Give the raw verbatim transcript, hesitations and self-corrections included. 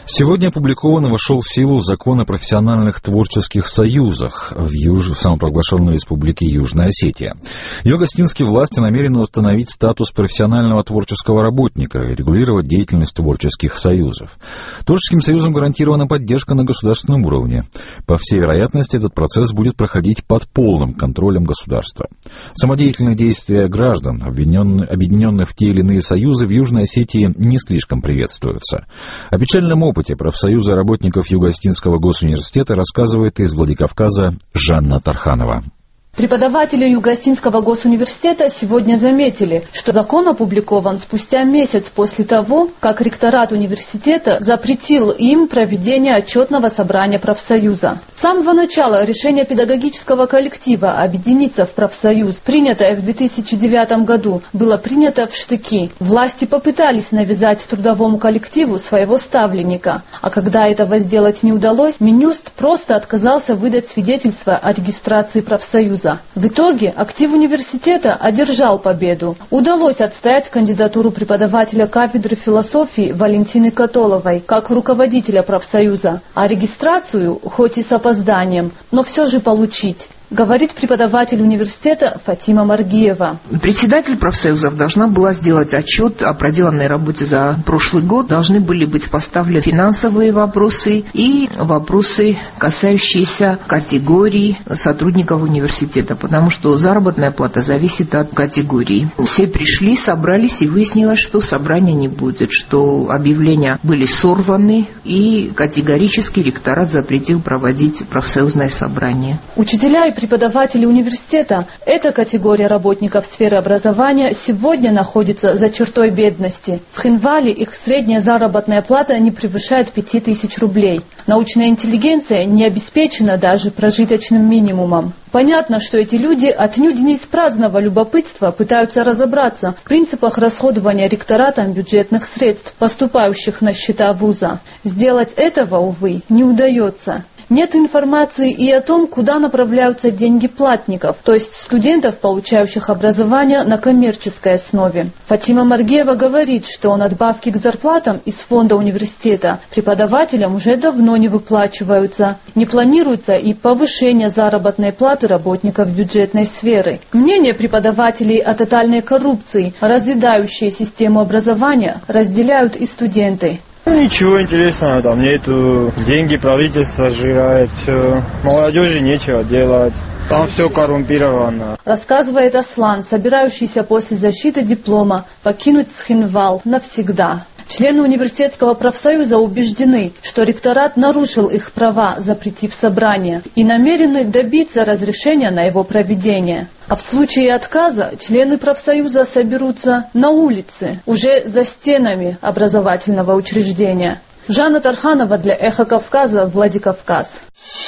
Сегодня опубликован и вошел в силу закон о профессиональных творческих союзах в, Юж... в самопровозглашенной республике Южная Осетия. Ее гостинские власти намерены установить статус профессионального творческого работника и регулировать деятельность творческих союзов. Творческим союзам гарантирована поддержка на государственном уровне. По всей вероятности, этот процесс будет проходить под полным контролем государства. Самодеятельные действия граждан, объединенных в те или иные союзы, в Южной Осетии не слишком приветствуются. О печальном опыте профсоюза работников Юго-Остинского госуниверситета рассказывает из Владикавказа Жанна Тарханова. Преподаватели Юго-Остинского госуниверситета сегодня заметили, что закон опубликован спустя месяц после того, как ректорат университета запретил им проведение отчетного собрания профсоюза. С самого начала решение педагогического коллектива объединиться в профсоюз, принятое в две тысячи девятом году, было принято в штыки. Власти попытались навязать трудовому коллективу своего ставленника, а когда этого сделать не удалось, Минюст просто отказался выдать свидетельство о регистрации профсоюза. В итоге актив университета одержал победу. Удалось отстоять кандидатуру преподавателя кафедры философии Валентины Католовой как руководителя профсоюза, а регистрацию, хоть и с опозданием, но все же получить, говорит преподаватель университета Фатима Маргиева. Председатель профсоюзов должна была сделать отчет о проделанной работе за прошлый год. Должны были быть поставлены финансовые вопросы и вопросы, касающиеся категорий сотрудников университета, потому что заработная плата зависит от категории. Все пришли, собрались, и выяснилось, что собрания не будет, что объявления были сорваны, и категорически ректорат запретил проводить профсоюзное собрание. Учителя и преподаватели университета, эта категория работников сферы образования, сегодня находится за чертой бедности. В Цхинвале их средняя заработная плата не превышает пяти тысяч рублей. Научная интеллигенция не обеспечена даже прожиточным минимумом. Понятно, что эти люди отнюдь не из праздного любопытства пытаются разобраться в принципах расходования ректоратом бюджетных средств, поступающих на счета вуза. Сделать этого, увы, не удается. Нет информации и о том, куда направляются деньги платников, то есть студентов, получающих образование на коммерческой основе. Фатима Маргиева говорит, что надбавки к зарплатам из фонда университета преподавателям уже давно не выплачиваются. Не планируется и повышение заработной платы работников бюджетной сферы. Мнение преподавателей о тотальной коррупции, разъедающей систему образования, разделяют и студенты. Ничего интересного там нету, деньги правительство сжирает, все, молодежи нечего делать. Там все коррумпировано. Рассказывает Аслан, собирающийся после защиты диплома покинуть Цхинвал навсегда. Члены университетского профсоюза убеждены, что ректорат нарушил их права, запретив собрание, и намерены добиться разрешения на его проведение. А в случае отказа члены профсоюза соберутся на улице, уже за стенами образовательного учреждения. Жанна Тарханова для Эхо Кавказа, Владикавказ.